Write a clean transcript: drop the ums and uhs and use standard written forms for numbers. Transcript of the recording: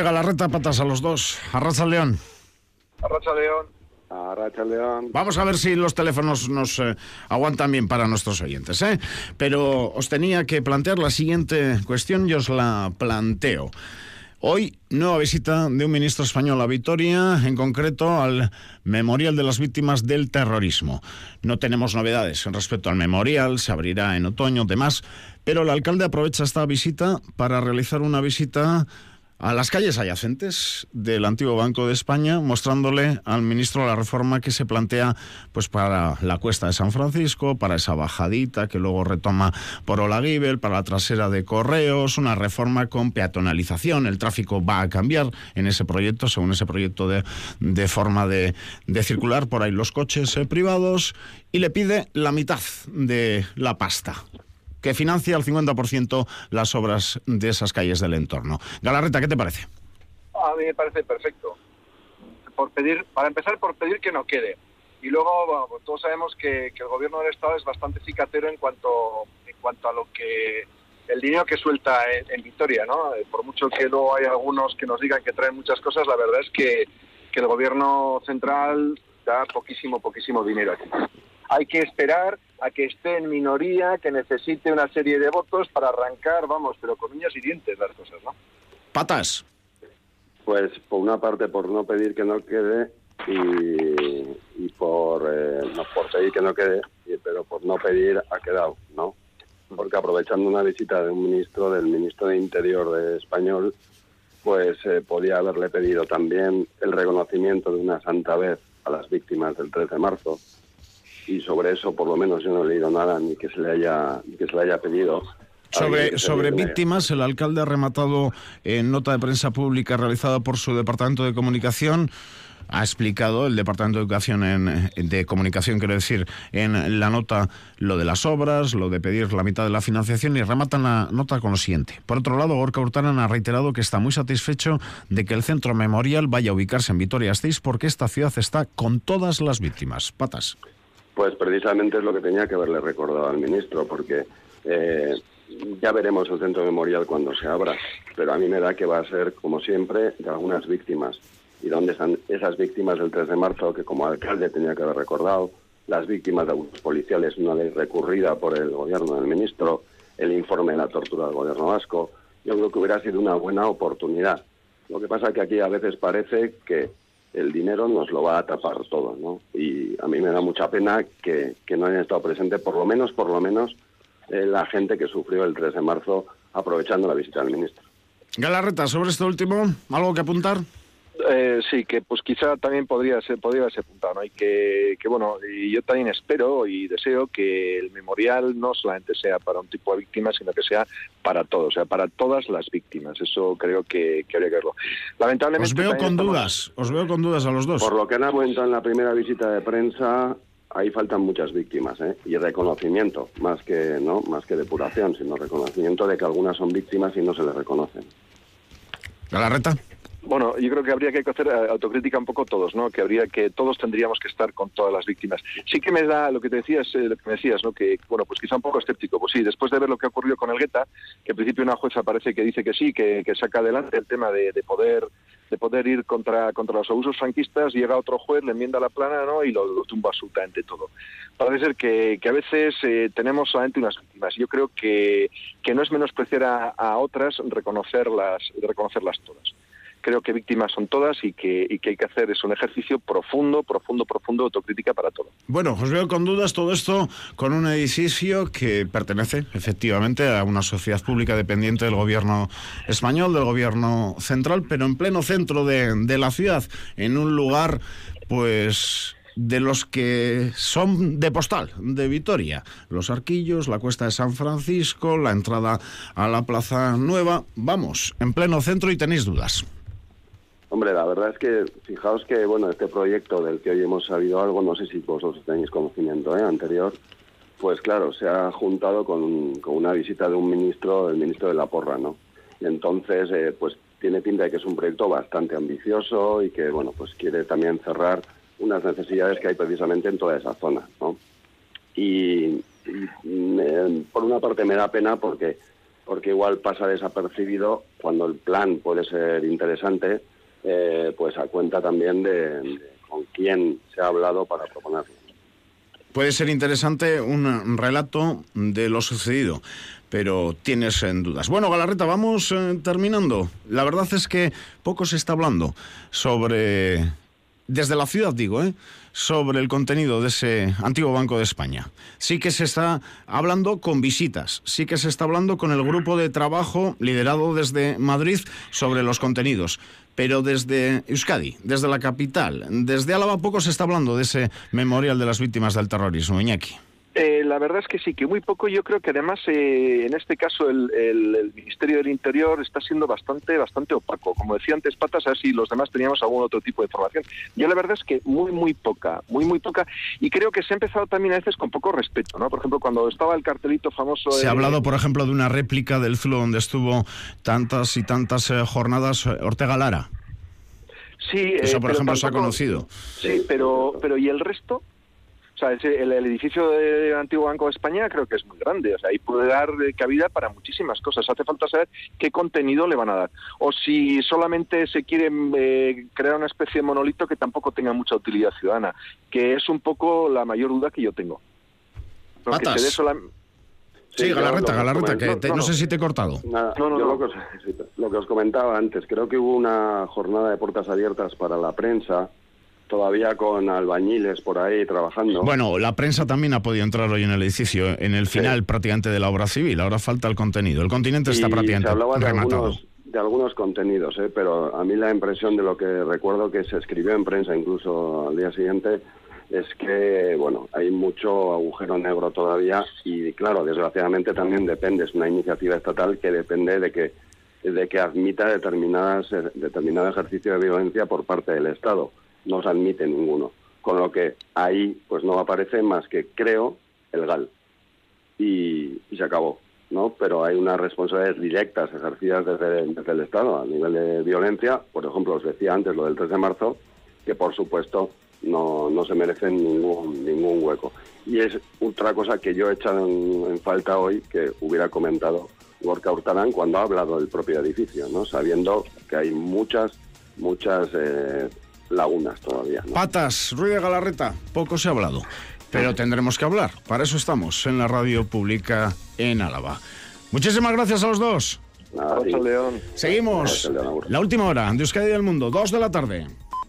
José Galarreta, patas a los dos. Arratsaldeon. Arratsaldeon. Arratsaldeon. Vamos a ver si los teléfonos nos aguantan bien para nuestros oyentes, ¿eh? Pero os tenía que plantear la siguiente cuestión y os la planteo. Hoy, nueva visita de un ministro español a Vitoria, en concreto al Memorial de las Víctimas del Terrorismo. No tenemos novedades respecto al memorial, se abrirá en otoño, demás, pero el alcalde aprovecha esta visita para realizar una visita a las calles adyacentes del antiguo Banco de España, mostrándole al ministro la reforma que se plantea pues para la Cuesta de San Francisco, para esa bajadita que luego retoma por Olaguibel, para la trasera de Correos, una reforma con peatonalización. El tráfico va a cambiar en ese proyecto, según ese proyecto de forma de circular por ahí los coches privados, y le pide la mitad de la pasta, que financia al 50% las obras de esas calles del entorno. Galarreta, ¿qué te parece? A mí me parece perfecto. Para empezar, por pedir que no quede. Y luego, bueno, pues todos sabemos que el gobierno del Estado es bastante cicatero en cuanto a lo que el dinero que suelta en Vitoria, ¿no? Por mucho que luego hay algunos que nos digan que traen muchas cosas, la verdad es que el gobierno central da poquísimo dinero aquí. Hay que esperar a que esté en minoría, que necesite una serie de votos para arrancar, vamos, pero con uñas y dientes las cosas, ¿no? Patas. Pues por una parte por no pedir que no quede y por pedir que no quede, pero por no pedir ha quedado, ¿no? Porque aprovechando una visita de un del ministro de Interior de español, pues podía haberle pedido también el reconocimiento de una santa vez a las víctimas del 13 de marzo. Y sobre eso, por lo menos, yo no he leído nada ni que se le haya pedido. Sobre víctimas, el alcalde ha rematado en nota de prensa pública realizada por su Departamento de Comunicación. Ha explicado el Departamento de Comunicación, quiero decir, en la nota lo de las obras, lo de pedir la mitad de la financiación, y rematan la nota con lo siguiente. Por otro lado, Gorka Urtaran ha reiterado que está muy satisfecho de que el centro memorial vaya a ubicarse en Vitoria-Gasteiz porque esta ciudad está con todas las víctimas. Patas. Pues precisamente es lo que tenía que haberle recordado al ministro, porque ya veremos el centro memorial cuando se abra, pero a mí me da que va a ser, como siempre, de algunas víctimas. ¿Y dónde están esas víctimas del 3 de marzo que como alcalde tenía que haber recordado? Las víctimas de abusos policiales, una ley recurrida por el gobierno del ministro, el informe de la tortura del gobierno vasco. Yo creo que hubiera sido una buena oportunidad. Lo que pasa es que aquí a veces parece que el dinero nos lo va a tapar todo, ¿no? Y a mí me da mucha pena que no hayan estado presentes, por lo menos, la gente que sufrió el 3 de marzo aprovechando la visita del ministro. Galarreta, sobre esto último, ¿algo que apuntar? Sí, que pues quizá también podría haberse apuntado, ¿no? Y que bueno, y yo también espero y deseo que el memorial no solamente sea para un tipo de víctimas, sino que sea para todos, o sea, para todas las víctimas. Eso creo que habría que verlo. Lamentablemente os veo con dudas a los dos. Por lo que han comentado en la primera visita de prensa, ahí faltan muchas víctimas, y reconocimiento, más que depuración, sino reconocimiento de que algunas son víctimas y no se les reconocen. Galarreta. Bueno, yo creo que habría que hacer autocrítica un poco todos, ¿no? Que todos tendríamos que estar con todas las víctimas. Sí que me da lo que te decías, ¿no? Que, bueno, pues quizá un poco escéptico. Pues sí, después de ver lo que ocurrió con el Gueta, que en principio una jueza parece que dice que sí, que saca adelante el tema de poder ir contra los abusos franquistas, llega otro juez, le enmienda la plana, ¿no? Y lo tumba absolutamente todo. Parece ser que a veces tenemos solamente unas víctimas. Yo creo que no es menospreciar a otras reconocerlas todas. Creo que víctimas son todas y que hay que hacer es un ejercicio profundo de autocrítica para todo. Bueno, os veo con dudas todo esto con un edificio que pertenece efectivamente a una sociedad pública dependiente del gobierno español, del gobierno central, pero en pleno centro de la ciudad, en un lugar pues de los que son de postal, de Vitoria. Los Arquillos, la Cuesta de San Francisco, la entrada a la Plaza Nueva. Vamos, en pleno centro y tenéis dudas. Hombre, la verdad es que, fijaos que, bueno, este proyecto del que hoy hemos sabido algo, no sé si vosotros tenéis conocimiento anterior, pues claro, se ha juntado con una visita de el ministro de la Porra, ¿no? Y entonces, pues tiene pinta de que es un proyecto bastante ambicioso y que, bueno, pues quiere también cerrar unas necesidades que hay precisamente en toda esa zona, ¿no? Y por una parte me da pena porque porque igual pasa desapercibido cuando el plan puede ser interesante, pues a cuenta también de con quién se ha hablado para proponerlo. Puede ser interesante un relato de lo sucedido, pero tienes dudas. Bueno, Galarreta, vamos terminando. La verdad es que poco se está hablando sobre, desde la ciudad digo, sobre el contenido de ese antiguo Banco de España. Sí que se está hablando con visitas, sí que se está hablando con el grupo de trabajo liderado desde Madrid sobre los contenidos. Pero desde Euskadi, desde la capital, desde Álava, poco se está hablando de ese memorial de las víctimas del terrorismo, Iñaki. La verdad es que sí, que muy poco. Yo creo que además en este caso el Ministerio del Interior está siendo bastante opaco. Como decía antes Patas, a ver si los demás teníamos algún otro tipo de información. Yo la verdad es que muy poca. Y creo que se ha empezado también a veces con poco respeto, ¿no? Por ejemplo, cuando estaba el cartelito famoso... Se ha hablado, por ejemplo, de una réplica del Zulo donde estuvo tantas y tantas jornadas Ortega Lara. Sí. Eso, por ejemplo, tampoco... se ha conocido. Sí, pero ¿y el resto? O sea, el edificio del antiguo Banco de España creo que es muy grande, o sea, ahí puede dar cabida para muchísimas cosas. Hace falta saber qué contenido le van a dar. O si solamente se quiere crear una especie de monolito que tampoco tenga mucha utilidad ciudadana, que es un poco la mayor duda que yo tengo. ¿No? Que se dé Sí, Galarreta, que no sé si te he cortado. Nada, lo que os comentaba antes, creo que hubo una jornada de puertas abiertas para la prensa, todavía con albañiles por ahí trabajando. Bueno, la prensa también ha podido entrar hoy en el edificio, en el final prácticamente de la obra civil. Ahora falta el contenido. El continente está prácticamente rematado. De algunos contenidos, pero a mí la impresión de lo que recuerdo que se escribió en prensa incluso al día siguiente es que, bueno, hay mucho agujero negro todavía y, claro, desgraciadamente también depende, es una iniciativa estatal que depende de que admita determinado ejercicio de violencia por parte del Estado. No se admite ninguno, con lo que ahí pues no aparece más que, creo, el GAL y se acabó, ¿no? Pero hay unas responsabilidades directas ejercidas desde el Estado a nivel de violencia. Por ejemplo, os decía antes lo del 3 de marzo, que por supuesto no se merecen ningún hueco. Y es otra cosa que yo he echado en falta hoy, que hubiera comentado Gorka Hurtarán cuando ha hablado del propio edificio, ¿no? Sabiendo que hay muchas lagunas todavía, ¿no? Patas, Ruiz de Galarreta, poco se ha hablado, pero tendremos que hablar. Para eso estamos en la radio pública en Álava. Muchísimas gracias a los dos. Nada, León. Seguimos la última hora de Euskadi del Mundo, 2 de la tarde.